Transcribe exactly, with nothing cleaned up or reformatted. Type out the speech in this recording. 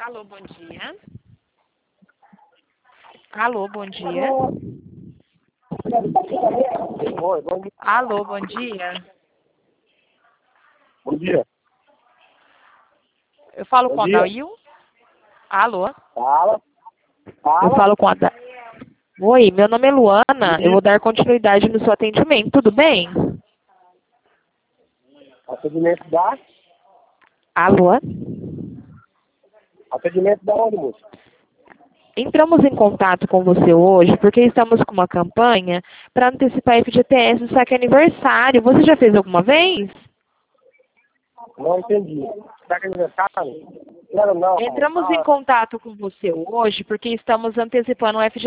Alô, bom dia. Alô, bom dia. Oi, bom dia. Alô, bom dia. Bom dia. Eu falo Bom com a dia. Dail? Alô? Fala. Fala. Eu falo com a da... Oi, meu nome é Luana. Eu vou dar continuidade no seu atendimento, tudo bem? Atendimento da... Alô? Atendimento da onde, moço? Entramos em contato com você hoje porque estamos com uma campanha para antecipar F G T S do saque aniversário. Você já fez alguma vez? Não entendi. Está que aniversário? Não, não. Entramos em Ah, contato com você hoje porque estamos antecipando o F G